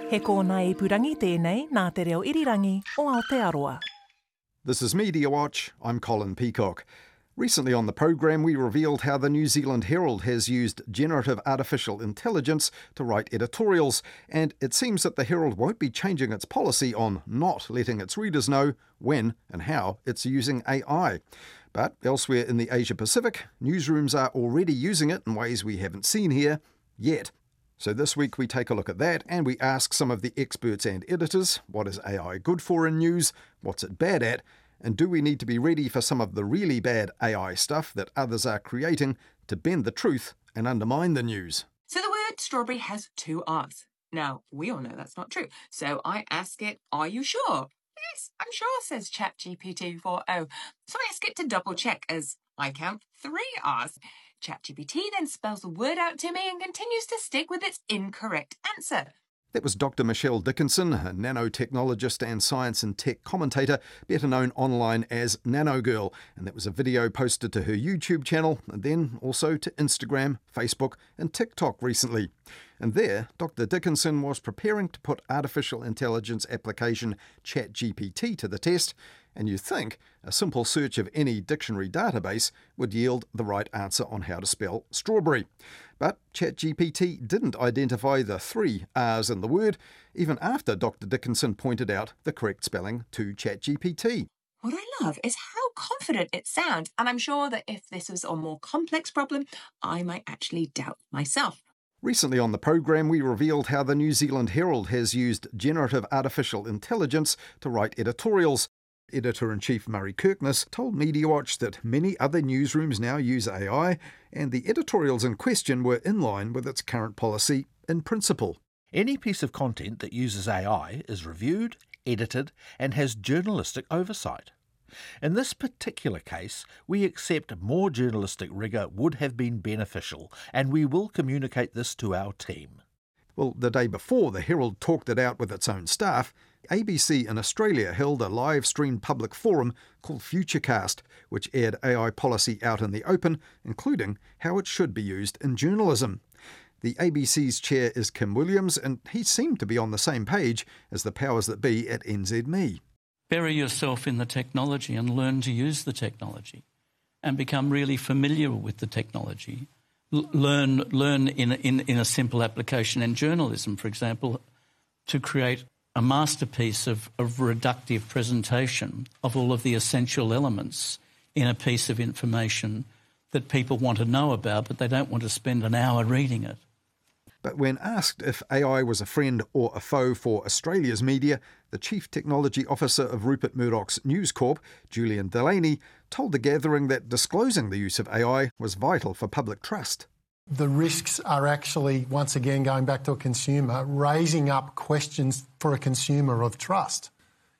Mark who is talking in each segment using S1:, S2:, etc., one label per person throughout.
S1: He kōna ipurangi tēnei nā te reo irirangi o Aotearoa.
S2: This is Media Watch. I'm Colin Peacock. Recently on the programme, we revealed how the New Zealand Herald has used generative artificial intelligence to write editorials, and it seems that the Herald won't be changing its policy on not letting its readers know when and how it's using AI. But elsewhere in the Asia Pacific, newsrooms are already using it in ways we haven't seen here yet. So this week we take a look at that, and we ask some of the experts and editors, what is AI good for in news, what's it bad at, and do we need to be ready for some of the really bad AI stuff that others are creating to bend the truth and undermine the news?
S3: So the word strawberry has two R's. Now, we all know that's not true. So I ask it, are you sure? Yes, I'm sure, says ChatGPT 4.0. So I ask it to double check as I count 3 R's. ChatGPT then spells the word out to me and continues to stick with its incorrect answer.
S2: That was Dr. Michelle Dickinson, a nanotechnologist and science and tech commentator, better known online as Nanogirl. And that was a video posted to her YouTube channel and then also to Instagram, Facebook and TikTok recently. And there, Dr. Dickinson was preparing to put artificial intelligence application ChatGPT to the test, and you think a simple search of any dictionary database would yield the right answer on how to spell strawberry. But ChatGPT didn't identify the 3 R's in the word, even after Dr. Dickinson pointed out the correct spelling to ChatGPT.
S3: What I love is how confident it sounds, and I'm sure that if this was a more complex problem, I might actually doubt myself.
S2: Recently on the programme, we revealed how the New Zealand Herald has used generative artificial intelligence to write editorials. Editor-in-Chief Murray Kirkness told Media Watch that many other newsrooms now use AI, and the editorials in question were in line with its current policy in principle.
S4: Any piece of content that uses AI is reviewed, edited, and has journalistic oversight. In this particular case, we accept more journalistic rigour would have been beneficial, and we will communicate this to our team.
S2: Well, the day before the Herald talked it out with its own staff, ABC in Australia held a live-streamed public forum called Futurecast, which aired AI policy out in the open, including how it should be used in journalism. The ABC's chair is Kim Williams, and he seemed to be on the same page as the powers that be at NZME.
S5: Bury yourself in the technology and learn to use the technology and become really familiar with the technology. Learn in a simple application in journalism, for example, to create a masterpiece of reductive presentation of all of the essential elements in a piece of information that people want to know about, but they don't want to spend an hour reading it.
S2: But when asked if AI was a friend or a foe for Australia's media, the Chief Technology Officer of Rupert Murdoch's News Corp, Julian Delaney, told the gathering that disclosing the use of AI was vital for public trust.
S6: The risks are actually, once again, going back to a consumer, raising up questions for a consumer of trust.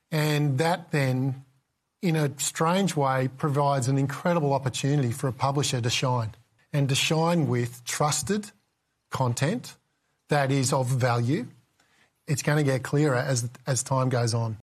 S6: And that then, in a strange way, provides an incredible opportunity for a publisher to shine, and to shine with trusted content that is of value. It's going to get clearer as time goes on.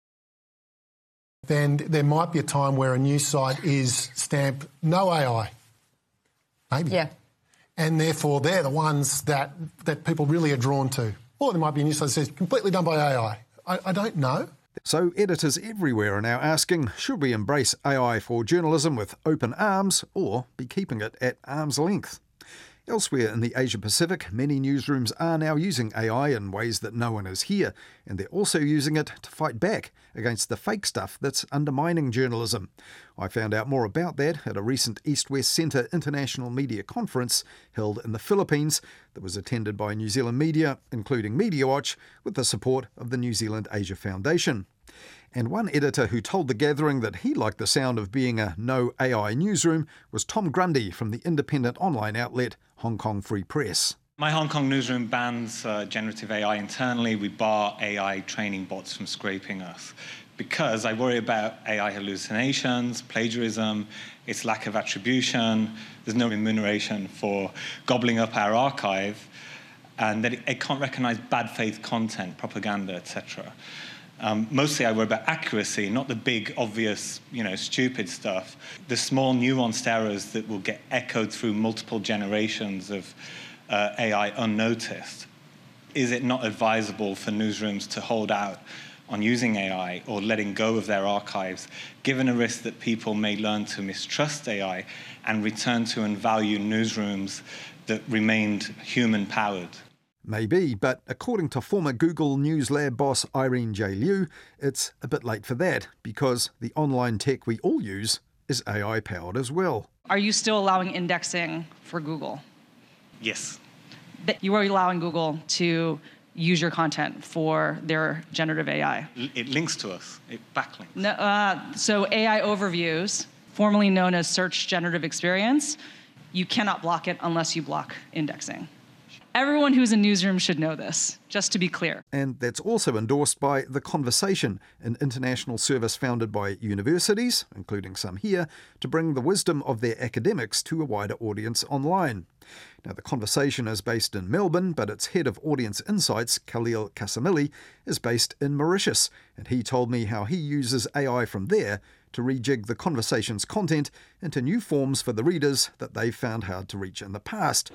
S6: Then there might be a time where a news site is stamped no AI. Maybe.
S3: Yeah.
S6: And therefore they're the ones that people really are drawn to. Or there might be a news site that says completely done by AI. I don't know.
S2: So editors everywhere are now asking, should we embrace AI for journalism with open arms or be keeping it at arm's length? Elsewhere in the Asia Pacific, many newsrooms are now using AI in ways that no one is here, and they're also using it to fight back against the fake stuff that's undermining journalism. I found out more about that at a recent East-West Centre International Media Conference held in the Philippines that was attended by New Zealand media, including Media Watch, with the support of the New Zealand Asia Foundation. And one editor who told the gathering that he liked the sound of being a no AI newsroom was Tom Grundy from the independent online outlet Hong Kong Free Press.
S7: My Hong Kong newsroom bans generative AI internally. We bar AI training bots from scraping us because I worry about AI hallucinations, plagiarism, its lack of attribution. There's no remuneration for gobbling up our archive, and that it can't recognize bad faith content, propaganda, etc. Mostly I worry about accuracy, not the big, obvious, stupid stuff. The small nuanced errors that will get echoed through multiple generations of AI unnoticed. is it not advisable for newsrooms to hold out on using AI or letting go of their archives, given a risk that people may learn to mistrust AI and return to and value newsrooms that remained human-powered?
S2: Maybe, but according to former Google News Lab boss Irene J. Liu, it's a bit late for that because the online tech we all use is AI-powered as well.
S8: Are you still allowing indexing for Google?
S7: Yes.
S8: That you are allowing Google to use your content for their generative AI?
S7: It links to us. It backlinks.
S8: No, so AI overviews, formerly known as search generative experience, you cannot block it unless you block indexing. Everyone who's in newsrooms should know this, just to be clear.
S2: And that's also endorsed by The Conversation, an international service founded by universities, including some here, to bring the wisdom of their academics to a wider audience online. Now, The Conversation is based in Melbourne, but its head of audience insights, Khalil Kasamili, is based in Mauritius, and he told me how he uses AI from there to rejig The Conversation's content into new forms for the readers that they've found hard to reach in the past.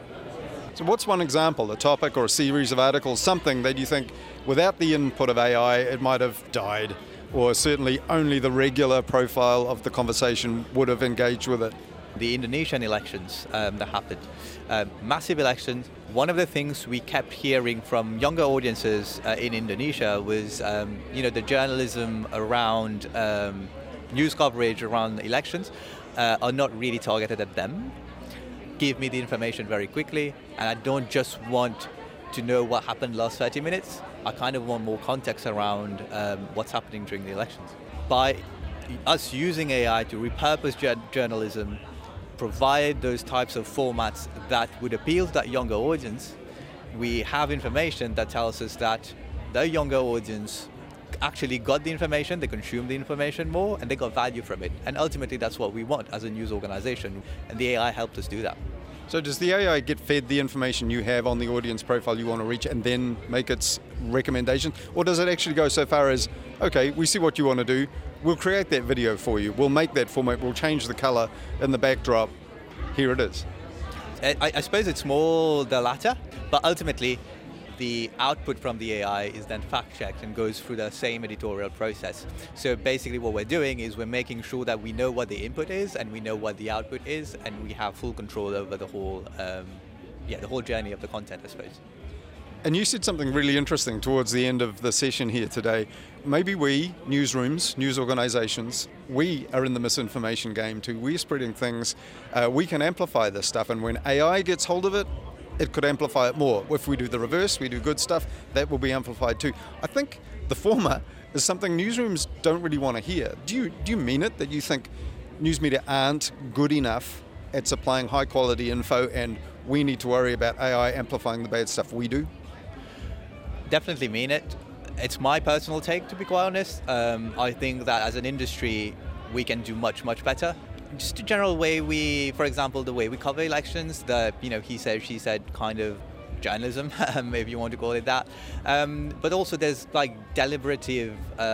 S2: So what's one example, a topic or a series of articles, something that you think without the input of AI it might have died, or certainly only the regular profile of The Conversation would have engaged with it?
S9: The Indonesian elections that happened, massive elections. One of the things we kept hearing from younger audiences in Indonesia was, the journalism around news coverage around elections are not really targeted at them. Give me the information very quickly, and I don't just want to know what happened last 30 minutes. I kind of want more context around what's happening during the elections. By us using AI to repurpose journalism, provide those types of formats that would appeal to that younger audience, we have information that tells us that the younger audience actually got the information, they consumed the information more, and they got value from it. And ultimately, that's what we want as a news organization, and the AI helped us do that.
S2: So does the AI get fed the information you have on the audience profile you want to reach and then make its recommendations? Or does it actually go so far as, okay, we see what you want to do, we'll create that video for you, we'll make that format, we'll change the color in the backdrop, here it is?
S9: I suppose it's more the latter, but ultimately, the output from the AI is then fact-checked and goes through the same editorial process. So basically what we're doing is we're making sure that we know what the input is and we know what the output is, and we have full control over the whole journey of the content, I suppose.
S2: And you said something really interesting towards the end of the session here today. Maybe we, newsrooms, news organisations, we are in the misinformation game too. We're spreading things. We can amplify this stuff, and when AI gets hold of it, it could amplify it more. If we do the reverse, we do good stuff, that will be amplified too. I think the former is something newsrooms don't really want to hear. Do you mean it, that you think news media aren't good enough at supplying high quality info and we need to worry about AI amplifying the bad stuff we do?
S9: Definitely mean it. It's my personal take, to be quite honest. I think that as an industry, we can do much, much better. Just a general way for example, the way we cover elections, the he said, she said kind of journalism, if you want to call it that. But also there's like deliberative,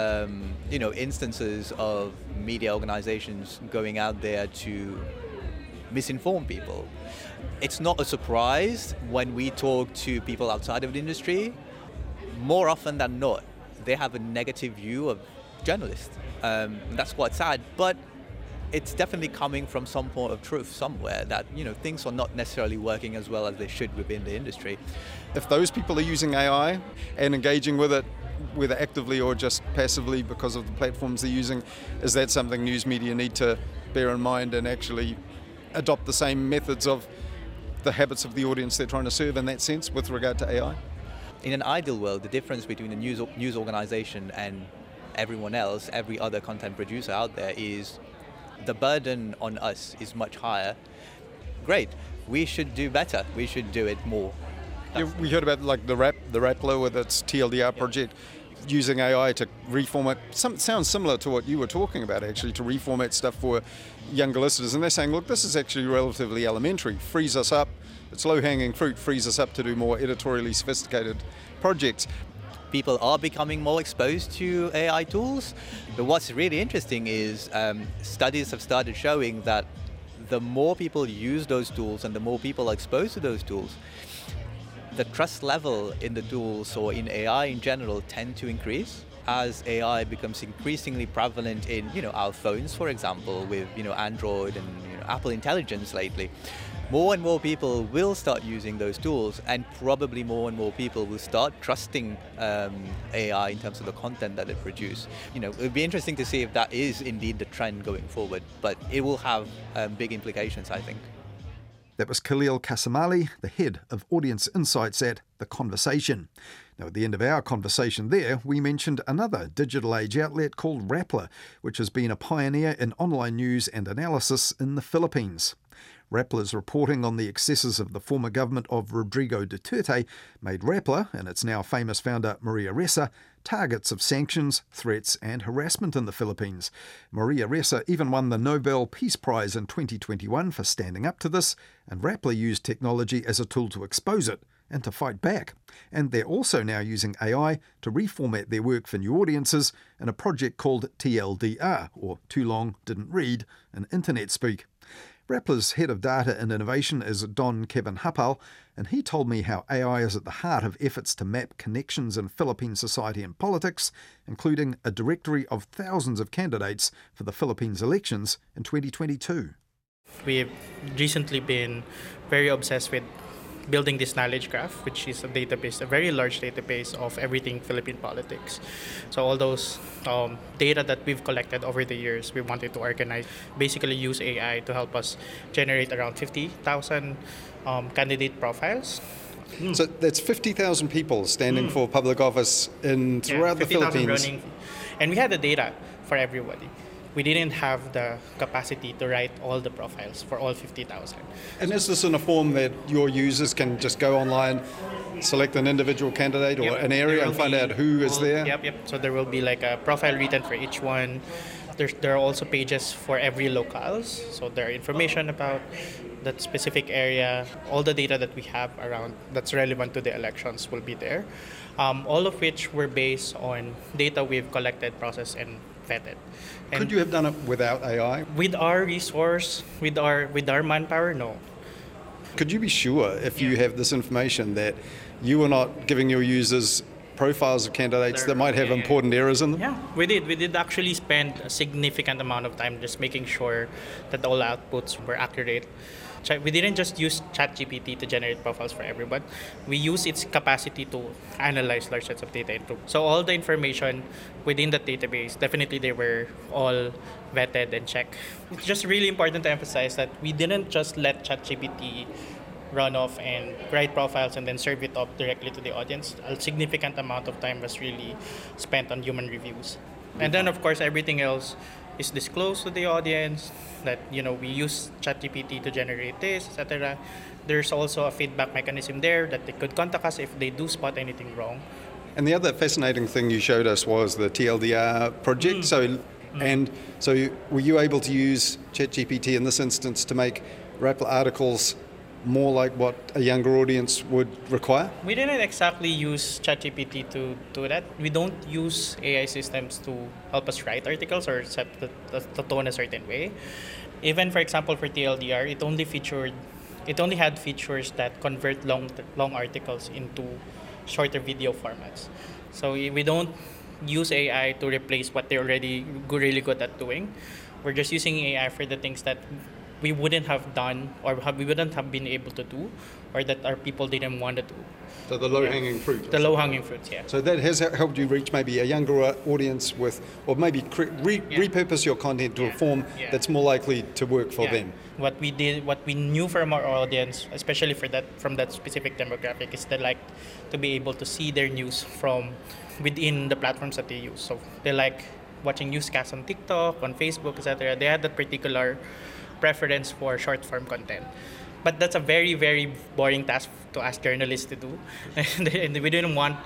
S9: instances of media organizations going out there to misinform people. It's not a surprise when we talk to people outside of the industry. More often than not, they have a negative view of journalists. That's quite sad, but it's definitely coming from some point of truth somewhere that, things are not necessarily working as well as they should within the industry.
S2: If those people are using AI and engaging with it, whether actively or just passively because of the platforms they're using, is that something news media need to bear in mind and actually adopt the same methods of the habits of the audience they're trying to serve in that sense with regard to AI?
S9: In an ideal world, the difference between a news organization and everyone else, every other content producer out there, is the burden on us is much higher. Great, we should do better. We should do it more.
S2: Yeah, we heard about like the Rappler with its TLDR project, using AI to reformat. Sounds similar to what you were talking about, actually, to reformat stuff for younger listeners. And they're saying, look, this is actually relatively elementary. Frees us up. It's low-hanging fruit. Frees us up to do more editorially sophisticated projects.
S9: People are becoming more exposed to AI tools. But what's really interesting is studies have started showing that the more people use those tools and the more people are exposed to those tools, the trust level in the tools or in AI in general tend to increase as AI becomes increasingly prevalent in, our phones, for example, with, Android and Apple Intelligence lately. More and more people will start using those tools, and probably more and more people will start trusting AI in terms of the content that it produces. It would be interesting to see if that is indeed the trend going forward, but it will have big implications, I think.
S2: That was Khalil Kasamali, the head of Audience Insights at The Conversation. Now, at the end of our conversation there, we mentioned another digital age outlet called Rappler, which has been a pioneer in online news and analysis in the Philippines. Rappler's reporting on the excesses of the former government of Rodrigo Duterte made Rappler, and its now famous founder Maria Ressa, targets of sanctions, threats and harassment in the Philippines. Maria Ressa even won the Nobel Peace Prize in 2021 for standing up to this, and Rappler used technology as a tool to expose it and to fight back. And they're also now using AI to reformat their work for new audiences in a project called TLDR, or Too Long Didn't Read, in internet speak. Rappler's head of data and innovation is Don Kevin Hapal, and he told me how AI is at the heart of efforts to map connections in Philippine society and politics, including a directory of thousands of candidates for the Philippines elections in 2022.
S10: We've recently been very obsessed with building this knowledge graph, which is a database, a very large database of everything Philippine politics. So all those data that we've collected over the years, we wanted to organize, basically use AI to help us generate around 50,000 candidate profiles.
S2: So that's 50,000 people standing for public office throughout the Philippines.
S10: Running. And we had the data for everybody. We didn't have the capacity to write all the profiles for all 50,000.
S2: And is this in a form that your users can just go online, select an individual candidate or an area and find out who is there?
S10: Yep. So there will be like a profile written for each one. There are also pages for every locales. So there are information about that specific area. All the data that we have around that's relevant to the elections will be there. All of which were based on data we've collected, processed, and vetted. And
S2: could you have done it without AI?
S10: With our resource, with our manpower, no.
S2: Could you be sure if you have this information that you are not giving your users profiles of candidates that might have important errors in them?
S10: Yeah, we did. We did actually spend a significant amount of time just making sure that all outputs were accurate. We didn't just use ChatGPT to generate profiles for everyone. We used its capacity to analyze large sets of data. So all the information within the database, definitely they were all vetted and checked. It's just really important to emphasize that we didn't just let ChatGPT run off and write profiles and then serve it up directly to the audience. A significant amount of time was really spent on human reviews. And then, of course, everything else is disclosed to the audience, that we use ChatGPT to generate this, etc. There's also a feedback mechanism there that they could contact us if they do spot anything wrong.
S2: And the other fascinating thing you showed us was the TLDR project. So were you able to use ChatGPT in this instance to make Rappler articles more like what a younger audience would require?
S10: We didn't exactly use ChatGPT to do that. We don't use AI systems to help us write articles or set the tone a certain way. Even, for example, for TLDR, it only had features that convert long articles into shorter video formats. So we don't use AI to replace what they're already really good at doing. We're just using AI for the things that we wouldn't have done or we wouldn't have been able to do, or that our people didn't want to do.
S2: So the low-hanging fruit.
S10: The low-hanging fruits, yeah.
S2: So that has helped you reach maybe a younger audience or maybe repurpose your content to a form that's more likely to work for them.
S10: What we knew from our audience, especially from that specific demographic, is they like to be able to see their news from within the platforms that they use. So they like watching newscasts on TikTok, on Facebook, etc. They had that particular preference for short-form content. But that's a very, very boring task to ask journalists to do. And we didn't want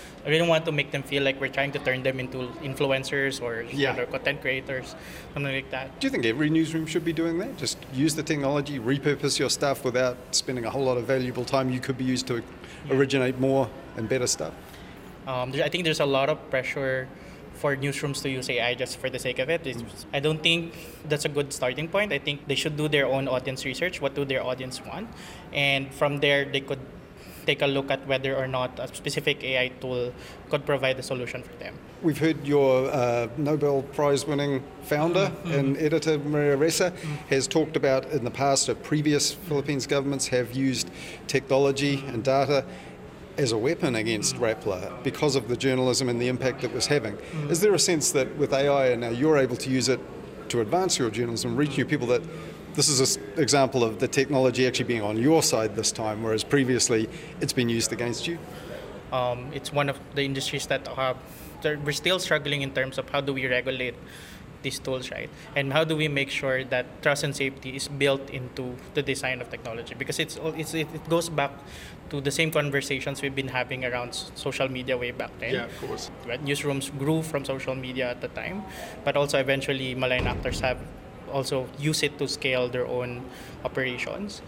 S10: to make them feel like we're trying to turn them into influencers or content creators, something like that.
S2: Do you think every newsroom should be doing that? Just use the technology, repurpose your stuff without spending a whole lot of valuable time you could be used to originate more and better stuff?
S10: I think there's a lot of pressure for newsrooms to use AI just for the sake of it. I don't think that's a good starting point. I think they should do their own audience research. What do their audience want? And from there, they could take a look at whether or not a specific AI tool could provide a solution for them.
S2: We've heard your Nobel Prize-winning founder and editor, Maria Ressa, has talked about in the past that previous Philippines governments have used technology and data as a weapon against Rappler because of the journalism and the impact it was having. Is there a sense that with AI and now you're able to use it to advance your journalism, reach new people, that this is an example of the technology actually being on your side this time, whereas previously it's been used against you?
S10: It's one of the industries that we're still struggling in terms of how do we regulate these tools, right? And how do we make sure that trust and safety is built into the design of technology? Because it goes back to the same conversations we've been having around social media way back then.
S2: Yeah, of course.
S10: Right? Newsrooms grew from social media at the time, but also eventually malign actors have also used it to scale their own operations.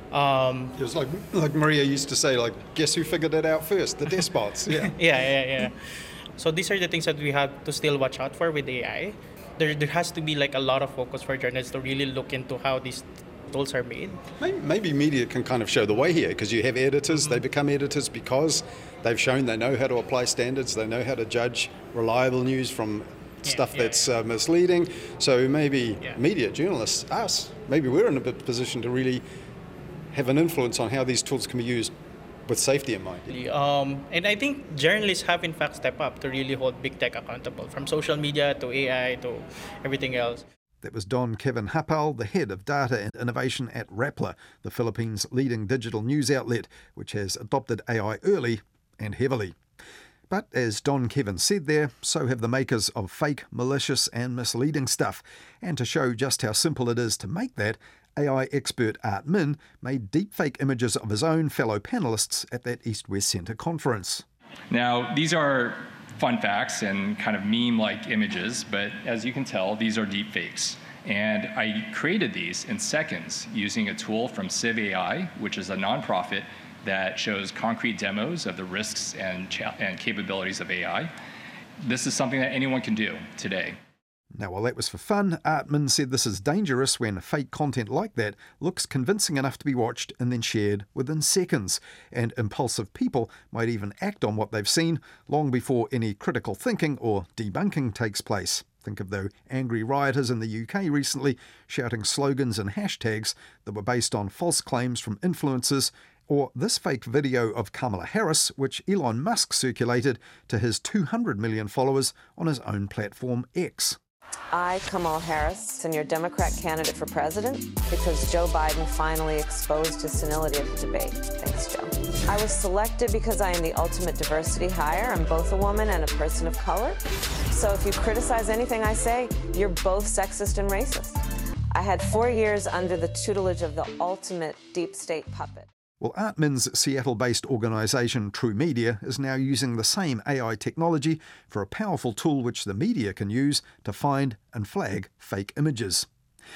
S2: It was like Maria used to say, like, guess who figured it out first? The despots. Yeah.
S10: Yeah. So these are the things that we have to still watch out for with AI. There has to be like a lot of focus for journalists to really look into how these tools are made.
S2: Maybe media can kind of show the way here, because you have editors, they become editors because they've shown they know how to apply standards, they know how to judge reliable news from stuff that's misleading. So maybe media, journalists, us, maybe we're in a position to really have an influence on how these tools can be used with safety in mind.
S10: And I think journalists have in fact stepped up to really hold big tech accountable, from social media to AI to everything else.
S2: That was Don Kevin Hapal, the head of data and innovation at Rappler, the Philippines' leading digital news outlet, which has adopted AI early and heavily. But as Don Kevin said there, so have the makers of fake, malicious and misleading stuff. And to show just how simple it is to make that, AI expert Art Min made deepfake images of his own fellow panellists at that East West Centre conference.
S11: Now, these are fun facts and kind of meme-like images, but as you can tell, these are deepfakes. And I created these in seconds using a tool from Civ AI, which is a nonprofit that shows concrete demos of the risks and capabilities of AI. This is something that anyone can do today.
S2: Now, while that was for fun, Art Min said this is dangerous when fake content like that looks convincing enough to be watched and then shared within seconds, and impulsive people might even act on what they've seen long before any critical thinking or debunking takes place. Think of the angry rioters in the UK recently shouting slogans and hashtags that were based on false claims from influencers, or this fake video of Kamala Harris, which Elon Musk circulated to his 200 million followers on his own platform X.
S12: I, Kamala Harris, am your Democrat candidate for president because Joe Biden finally exposed his senility at the debate. Thanks, Joe. I was selected because I am the ultimate diversity hire. I'm both a woman and a person of color. So if you criticize anything I say, you're both sexist and racist. I had 4 years under the tutelage of the ultimate deep state puppet.
S2: Well, Art Min's Seattle-based organisation True Media is now using the same AI technology for a powerful tool which the media can use to find and flag fake images.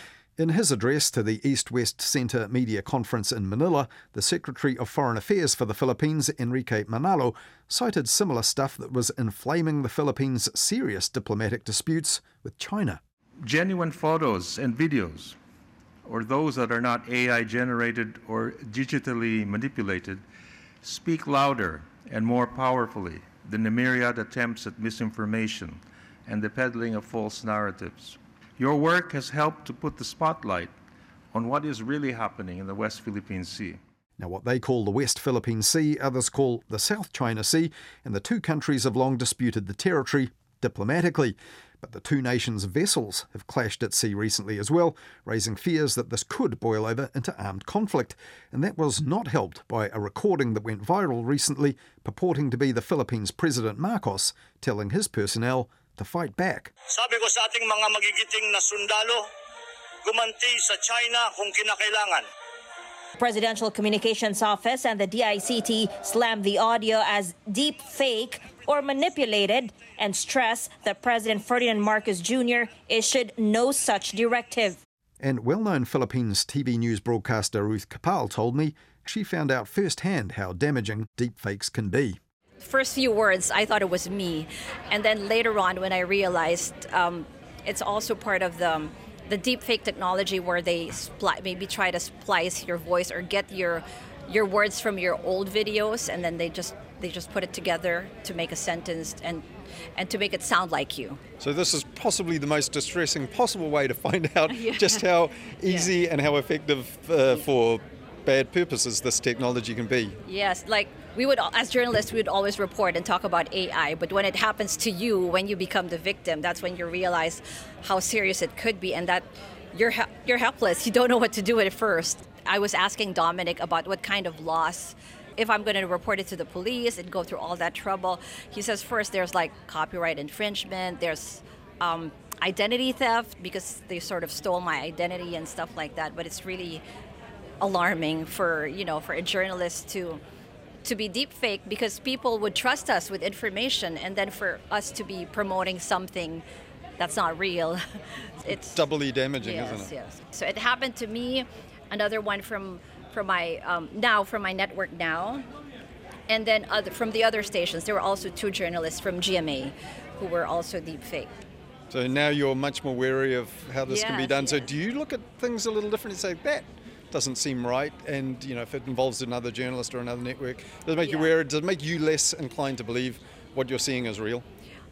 S2: In his address to the East West Centre Media Conference in Manila, the Secretary of Foreign Affairs for the Philippines, Enrique Manalo, cited similar stuff that was inflaming the Philippines' serious diplomatic disputes with China.
S13: Genuine photos and videos, or those that are not AI-generated or digitally manipulated, speak louder and more powerfully than the myriad attempts at misinformation and the peddling of false narratives. Your work has helped to put the spotlight on what is really happening in the West Philippine Sea.
S2: Now, what they call the West Philippine Sea, others call the South China Sea, and the two countries have long disputed the territory diplomatically. But the two nations' vessels have clashed at sea recently as well, raising fears that this could boil over into armed conflict. And that was not helped by a recording that went viral recently, purporting to be the Philippines' President Marcos telling his personnel to fight back.
S14: Sabi ko sa ating mga magigiting na sundalo, gumanti sa China kung kinakailangan.
S15: Presidential Communications Office and the DICT slammed the audio as deep fake or manipulated and stressed that President Ferdinand Marcos Jr. issued no such directive.
S2: And well-known Philippines TV news broadcaster Ruth Kapal told me she found out firsthand how damaging deepfakes can be.
S16: First few words, I thought it was me. And then later on, when I realized it's also part of the deepfake technology where they maybe try to splice your voice or get your your words from your old videos, and then they just put it together to make a sentence and to make it sound like you.
S2: So this is possibly the most distressing possible way to find out just how easy and how effective for bad purposes this technology can be.
S16: Yes, like we would, as journalists, we would always report and talk about AI, but when it happens to you, when you become the victim, that's when you realize how serious it could be and that you're helpless. You don't know what to do at first. I was asking Dominic about what kind of loss, if I'm going to report it to the police and go through all that trouble. He says first there's like copyright infringement, there's identity theft because they sort of stole my identity and stuff like that, but it's really alarming for a journalist to be deepfake because people would trust us with information, and then for us to be promoting something that's not real, it's
S2: doubly damaging, isn't it?
S16: Yes. So it happened to me. Another one from my network now, and then from the other stations. There were also 2 journalists from GMA who were also deepfake.
S2: So now you're much more wary of how this can be done. So do you look at things a little different and say, that doesn't seem right, and if it involves another journalist or another network, does it make you wary? Does it make you less inclined to believe what you're seeing is real?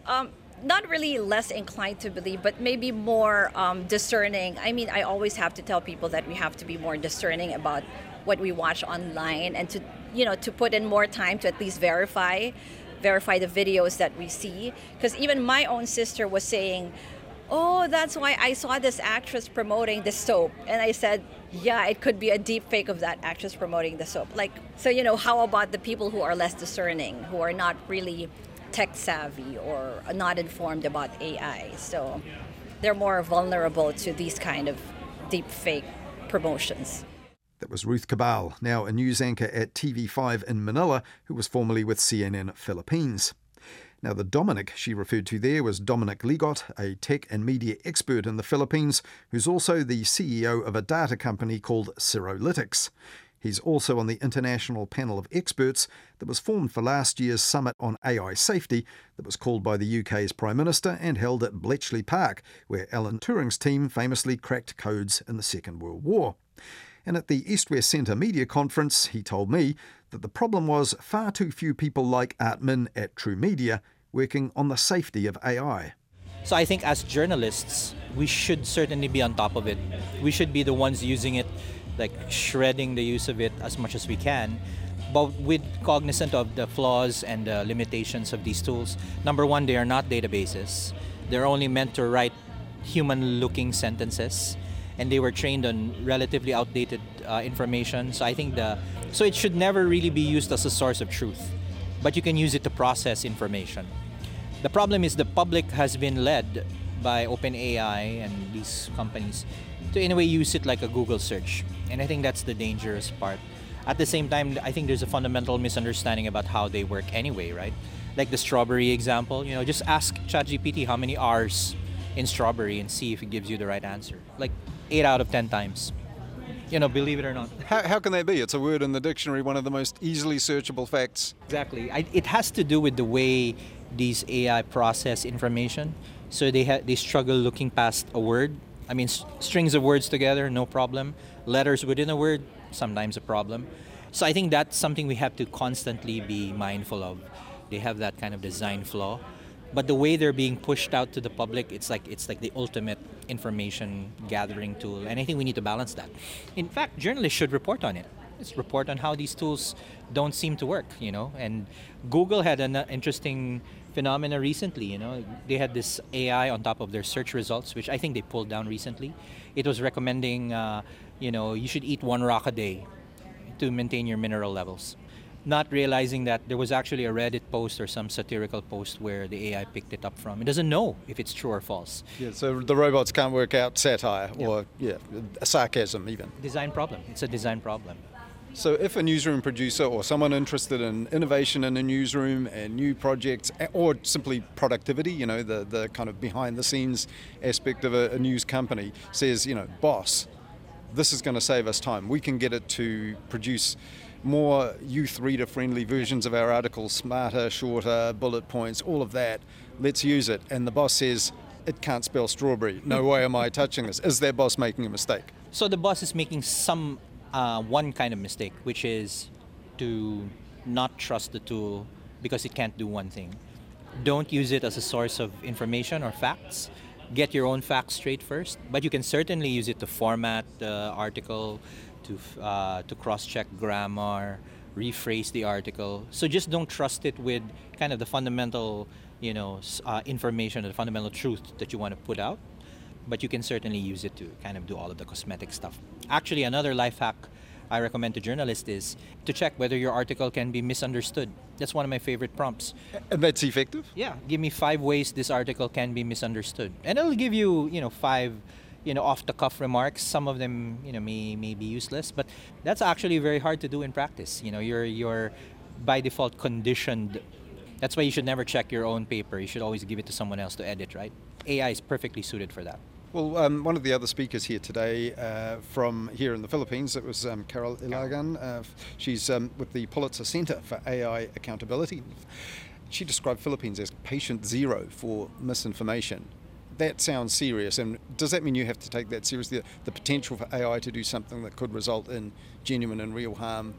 S16: Not really less inclined to believe, but maybe more discerning. I mean, I always have to tell people that we have to be more discerning about what we watch online, and to put in more time to at least verify the videos that we see. Because even my own sister was saying, oh, that's why I saw this actress promoting the soap. And I said, yeah, it could be a deep fake of that actress promoting the soap. So how about the people who are less discerning, who are not really tech savvy or not informed about AI? So they're more vulnerable to these kind of deep fake promotions.
S2: That was Ruth Cabal, now a news anchor at TV5 in Manila, who was formerly with CNN Philippines. Now, the Dominic she referred to there was Dominic Ligot, a tech and media expert in the Philippines, who's also the CEO of a data company called Serolytics. He's also on the international panel of experts that was formed for last year's summit on AI safety that was called by the UK's Prime Minister and held at Bletchley Park, where Alan Turing's team famously cracked codes in the Second World War. And at the East West Centre Media Conference, he told me that the problem was far too few people like Art Min at True Media working on the safety of AI.
S17: So I think as journalists, we should certainly be on top of it. We should be the ones using it, like shredding the use of it as much as we can, but with cognizant of the flaws and the limitations of these tools. Number one, they are not databases. They're only meant to write human-looking sentences, and they were trained on relatively outdated information. So I think so it should never really be used as a source of truth, but you can use it to process information. The problem is the public has been led by OpenAI and these companies to in a way use it like a Google search. And I think that's the dangerous part. At the same time, I think there's a fundamental misunderstanding about how they work anyway, right? Like the strawberry example, just ask ChatGPT how many R's in strawberry and see if it gives you the right answer. Like 8 out of 10 times. Believe it or not.
S2: How can that be? It's a word in the dictionary, one of the most easily searchable facts.
S17: Exactly. It has to do with the way these AI process information. So they struggle looking past a word. I mean, strings of words together, no problem. Letters within a word, sometimes a problem. So I think that's something we have to constantly be mindful of. They have that kind of design flaw. But the way they're being pushed out to the public, it's like the ultimate information gathering tool. And I think we need to balance that. In fact, journalists should report on it. Let's report on how these tools don't seem to work, And Google had an interesting phenomena recently, They had this AI on top of their search results, which I think they pulled down recently. It was recommending, you should eat 1 rock a day to maintain your mineral levels. Not realizing that there was actually a Reddit post or some satirical post where the AI picked it up from. It doesn't know if it's true or false.
S2: Yeah, so the robots can't work out satire or sarcasm even.
S17: Design problem. It's a design problem.
S2: So if a newsroom producer or someone interested in innovation in a newsroom and new projects or simply productivity, the kind of behind the scenes aspect of a news company says, boss, this is going to save us time. We can get it to produce more youth reader friendly versions of our articles, smarter, shorter, bullet points, all of that. Let's use it. And the boss says, it can't spell strawberry. No way am I touching this. Is that boss making a mistake?
S17: So the boss is making some one kind of mistake, which is to not trust the tool because it can't do one thing. Don't use it as a source of information or facts. Get your own facts straight first, but you can certainly use it to format the article, to cross-check grammar, rephrase the article. So just don't trust it with kind of the fundamental, information or the fundamental truth that you want to put out. But you can certainly use it to kind of do all of the cosmetic stuff. Actually, another life hack I recommend to journalists is to check whether your article can be misunderstood. That's one of my favorite prompts.
S2: And that's effective?
S17: Yeah, give me 5 ways this article can be misunderstood. And it'll give you, 5, off-the-cuff remarks. Some of them, may be useless, but that's actually very hard to do in practice. You're by default conditioned. That's why you should never check your own paper. You should always give it to someone else to edit, right? AI is perfectly suited for that.
S2: Well, one of the other speakers here today from here in the Philippines, it was Carol Ilagan. She's with the Pulitzer Center for AI Accountability. She described Philippines as patient zero for misinformation. That sounds serious, and does that mean you have to take that seriously? The potential for AI to do something that could result in genuine and real harm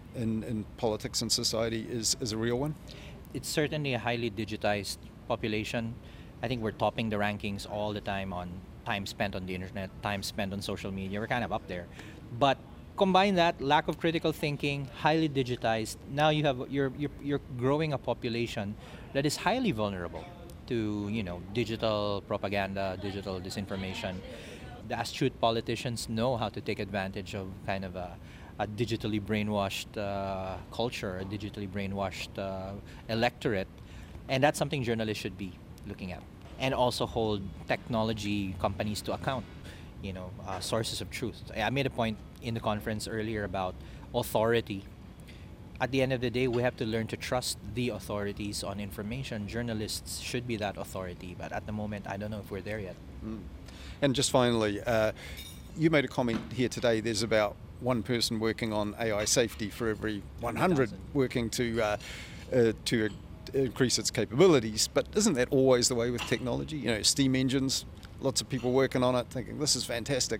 S2: in politics and society is a real one?
S17: It's certainly a highly digitized population. I think we're topping the rankings all the time on time spent on the internet, time spent on social media. We're kind of up there. But combine that, lack of critical thinking, highly digitized. Now you're growing a population that is highly vulnerable to digital propaganda, digital disinformation. The astute politicians know how to take advantage of kind of a digitally brainwashed culture, a digitally brainwashed electorate, and that's something journalists should be looking at. And also hold technology companies to account, sources of truth. I made a point in the conference earlier about authority. At the end of the day, we have to learn to trust the authorities on information. Journalists should be that authority, but at the moment, I don't know if we're there yet.
S2: And just finally, you made a comment here today, there's about one person working on AI safety for every 100 working to increase its capabilities, but isn't that always the way with technology? Steam engines, lots of people working on it thinking this is fantastic.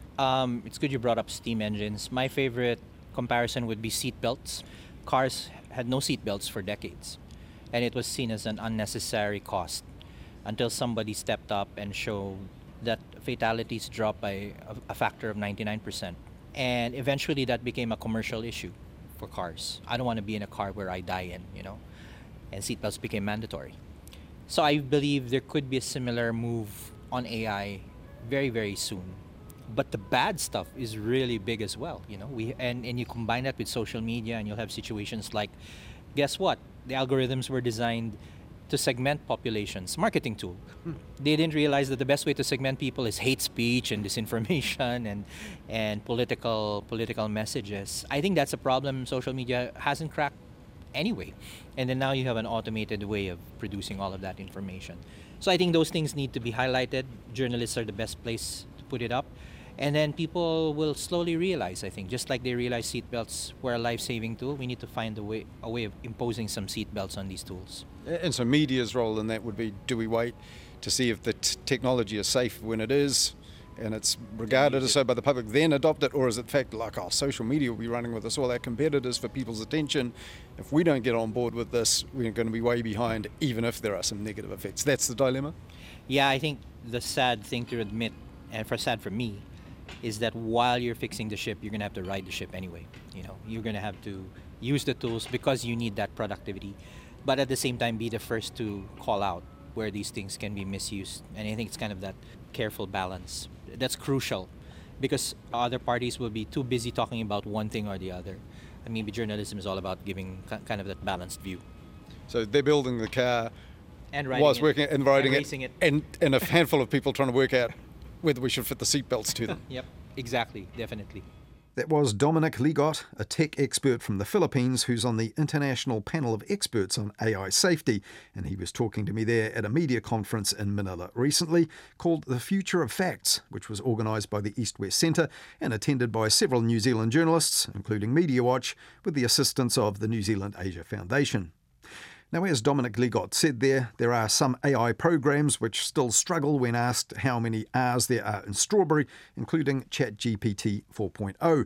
S17: It's good you brought up steam engines. My favorite comparison would be seat belts. Cars had no seat belts for decades, and it was seen as an unnecessary cost until somebody stepped up and showed that fatalities dropped by a factor of 99%. And eventually that became a commercial issue for cars. I don't want to be in a car where I die in, and seatbelts became mandatory. So I believe there could be a similar move on AI very, very soon. But the bad stuff is really big as well, and you combine that with social media and you'll have situations like, guess what? The algorithms were designed to segment populations, marketing tool. They didn't realize that the best way to segment people is hate speech and disinformation and political messages. I think that's a problem social media hasn't cracked anyway. And then now you have an automated way of producing all of that information. So I think those things need to be highlighted. Journalists are the best place to put it up. And then people will slowly realize, I think, just like they realize seatbelts were a life-saving tool, we need to find a way of imposing some seatbelts on these tools.
S2: And so media's role in that would be, do we wait to see if the technology is safe when it is, and it's regarded as so by the public, then adopt it? Or is it the fact like, social media will be running with us, all our competitors for people's attention. If we don't get on board with this, we're going to be way behind, even if there are some negative effects. That's the dilemma?
S17: Yeah, I think the sad thing to admit, and sad for me, is that while you're fixing the ship, you're going to have to ride the ship anyway. You're going to have to use the tools because you need that productivity. But at the same time, be the first to call out where these things can be misused. And I think it's kind of that careful balance. That's crucial because other parties will be too busy talking about one thing or the other. And maybe journalism is all about giving kind of that balanced view.
S2: So they're building the car
S17: and
S2: whilst working and riding
S17: it.
S2: And a handful of people trying to work out whether we should fit the seatbelts to them.
S17: Yep, exactly, definitely.
S2: That was Dominic Ligot, a tech expert from the Philippines who's on the International Panel of Experts on AI Safety, and he was talking to me there at a media conference in Manila recently called The Future of Facts, which was organised by the East West Centre and attended by several New Zealand journalists, including Media Watch, with the assistance of the New Zealand Asia Foundation. Now, as Dominic Ligot said there are some AI programs which still struggle when asked how many R's there are in Strawberry, including ChatGPT 4.0.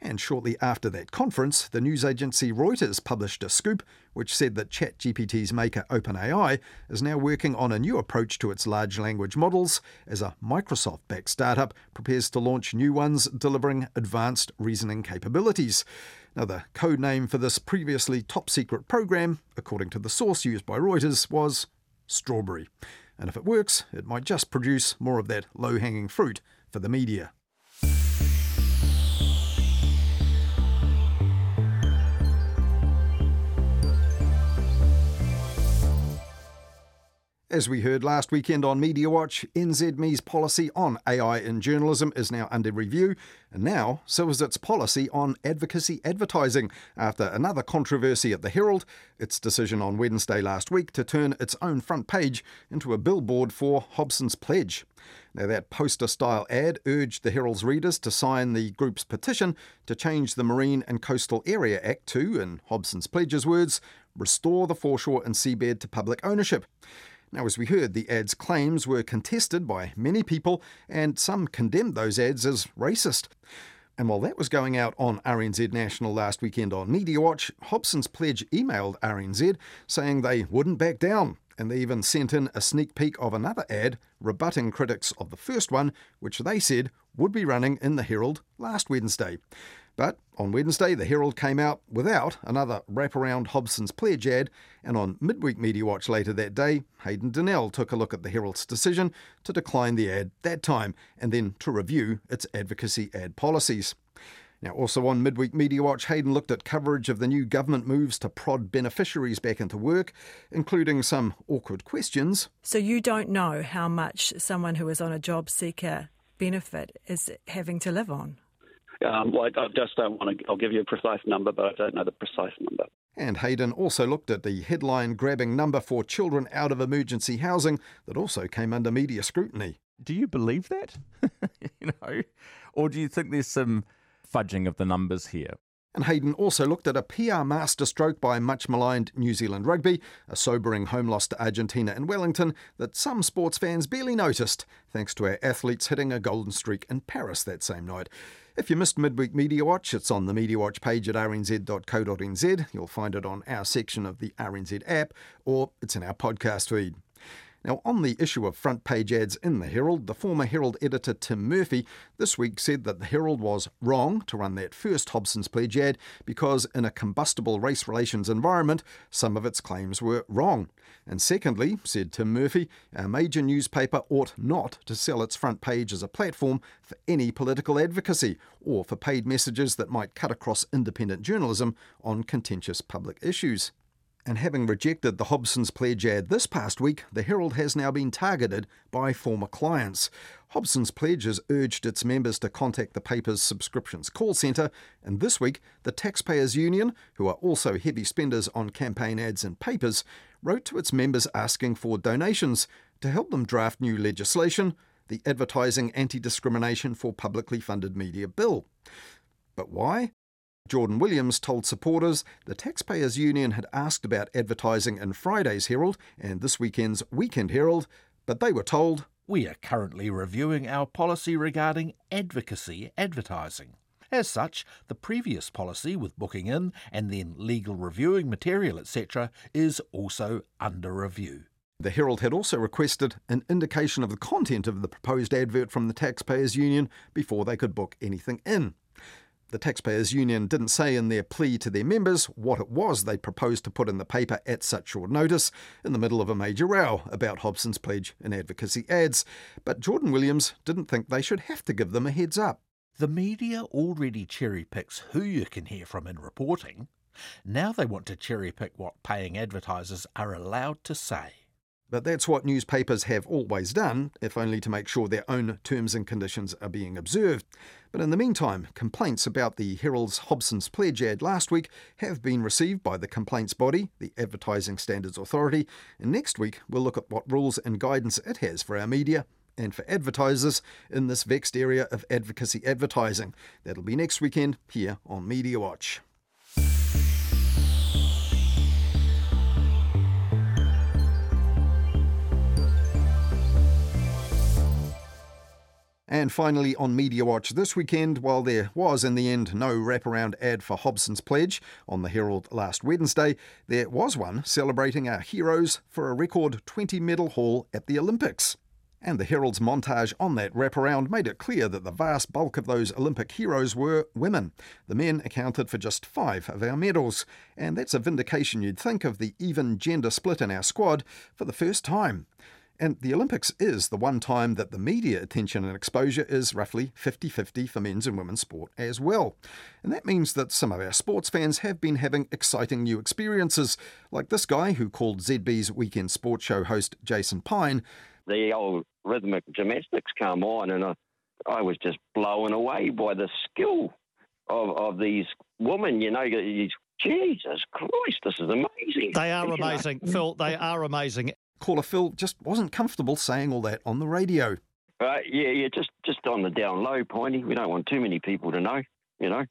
S2: And shortly after that conference, the news agency Reuters published a scoop which said that ChatGPT's maker OpenAI is now working on a new approach to its large language models as a Microsoft-backed startup prepares to launch new ones delivering advanced reasoning capabilities. Now, the code name for this previously top-secret program, according to the source used by Reuters, was Strawberry. And if it works, it might just produce more of that low-hanging fruit for the media. As we heard last weekend on Media Watch, NZME's policy on AI in journalism is now under review, and now so is its policy on advocacy advertising after another controversy at the Herald, its decision on Wednesday last week to turn its own front page into a billboard for Hobson's Pledge. Now, that poster-style ad urged the Herald's readers to sign the group's petition to change the Marine and Coastal Area Act to, in Hobson's Pledge's words, restore the foreshore and seabed to public ownership. Now, as we heard, the ad's claims were contested by many people, and some condemned those ads as racist. And while that was going out on RNZ National last weekend on Media Watch, Hobson's Pledge emailed RNZ saying they wouldn't back down, and they even sent in a sneak peek of another ad rebutting critics of the first one, which they said would be running in the Herald last Wednesday. But on Wednesday, the Herald came out without another wraparound Hobson's Pledge ad, and on Midweek Media Watch later that day, Hayden Donnell took a look at the Herald's decision to decline the ad that time and then to review its advocacy ad policies. Now, also on Midweek Media Watch, Hayden looked at coverage of the new government moves to prod beneficiaries back into work, including some awkward questions.
S18: So you don't know how much someone who is on a job seeker benefit is having to live on?
S19: Well, I just don't want to. I'll give you a precise number, but I don't know the precise number.
S2: And Hayden also looked at the headline-grabbing number for children out of emergency housing that also came under media scrutiny.
S20: Do you believe that? Or do you think there's some fudging of the numbers here?
S2: And Hayden also looked at a PR masterstroke by much-maligned New Zealand rugby, a sobering home loss to Argentina and Wellington that some sports fans barely noticed, thanks to our athletes hitting a golden streak in Paris that same night. If you missed Midweek Media Watch, it's on the Media Watch page at rnz.co.nz. You'll find it on our section of the RNZ app, or it's in our podcast feed. Now, on the issue of front page ads in the Herald, the former Herald editor Tim Murphy this week said that the Herald was wrong to run that first Hobson's Pledge ad because in a combustible race relations environment, some of its claims were wrong. And secondly, said Tim Murphy, our major newspaper ought not to sell its front page as a platform for any political advocacy or for paid messages that might cut across independent journalism on contentious public issues. And having rejected the Hobson's Pledge ad this past week, the Herald has now been targeted by former clients. Hobson's Pledge has urged its members to contact the paper's subscriptions call centre, and this week the Taxpayers Union, who are also heavy spenders on campaign ads and papers, wrote to its members asking for donations to help them draft new legislation, the Advertising Anti-Discrimination for Publicly Funded Media Bill. But why? Jordan Williams told supporters the Taxpayers Union had asked about advertising in Friday's Herald and this weekend's Weekend Herald, but they were told,
S4: "We are currently reviewing our policy regarding advocacy advertising. As such, the previous policy with booking in and then legal reviewing material, etc., is also under review."
S2: The Herald had also requested an indication of the content of the proposed advert from the Taxpayers Union before they could book anything in. The Taxpayers Union didn't say in their plea to their members what it was they proposed to put in the paper at such short notice, in the middle of a major row about Hobson's Pledge and advocacy ads, but Jordan Williams didn't think they should have to give them a heads up.
S4: The media already cherry-picks who you can hear from in reporting. Now they want to cherry-pick what paying advertisers are allowed to say.
S2: But that's what newspapers have always done, if only to make sure their own terms and conditions are being observed. But in the meantime, complaints about the Herald's Hobson's Pledge ad last week have been received by the complaints body, the Advertising Standards Authority, and next week we'll look at what rules and guidance it has for our media and for advertisers in this vexed area of advocacy advertising. That'll be next weekend here on Media Watch. And finally on Media Watch this weekend, while there was in the end no wraparound ad for Hobson's Pledge on the Herald last Wednesday, there was one celebrating our heroes for a record 20-medal haul at the Olympics. And the Herald's montage on that wraparound made it clear that the vast bulk of those Olympic heroes were women. The men accounted for just 5 of our medals, and that's a vindication, you'd think, of the even gender split in our squad for the first time. And the Olympics is the one time that the media attention and exposure is roughly 50-50 for men's and women's sport as well. And that means that some of our sports fans have been having exciting new experiences, like this guy who called ZB's weekend sports show host Jason Pine.
S21: The old rhythmic gymnastics come on, and I was just blown away by the skill of these women. You know, Jesus Christ, this is amazing.
S22: They are amazing, Phil. They are amazing.
S2: Caller Phil just wasn't comfortable saying all that on the radio.
S21: Yeah, just on the down low, Piney. We don't want too many people to know, you know.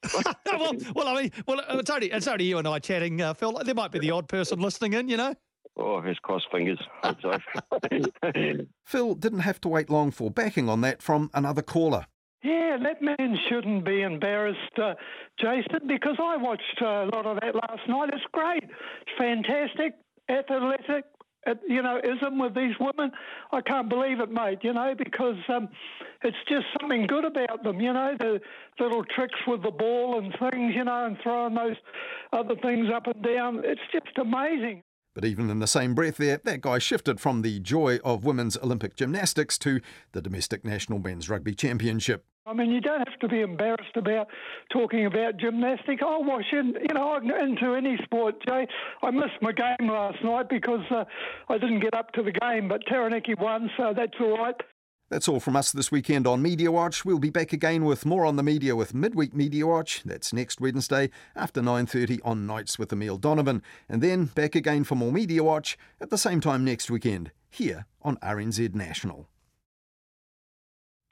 S22: It's only you and I chatting, Phil. There might be the odd person listening in, you know.
S21: Oh, just cross fingers. Hope so.
S2: Phil didn't have to wait long for backing on that from another caller.
S23: Yeah, that man shouldn't be embarrassed, Jason, because I watched a lot of that last night. It's great. It's fantastic, athletic. Ism with these women. I can't believe it, mate, because it's just something good about them, the little tricks with the ball and things, and throwing those other things up and down. It's just amazing.
S2: But even in the same breath there, that guy shifted from the joy of women's Olympic gymnastics to the domestic national men's rugby championship.
S23: I mean, you don't have to be embarrassed about talking about gymnastics. I'll wash in, I'm into any sport, Jay. I missed my game last night because I didn't get up to the game, but Taranaki won, so that's all right.
S2: That's all from us this weekend on Media Watch. We'll be back again with more on the media with Midweek Media Watch. That's next Wednesday after 9:30 on Nights with Emile Donovan. And then back again for more Media Watch at the same time next weekend here on RNZ National.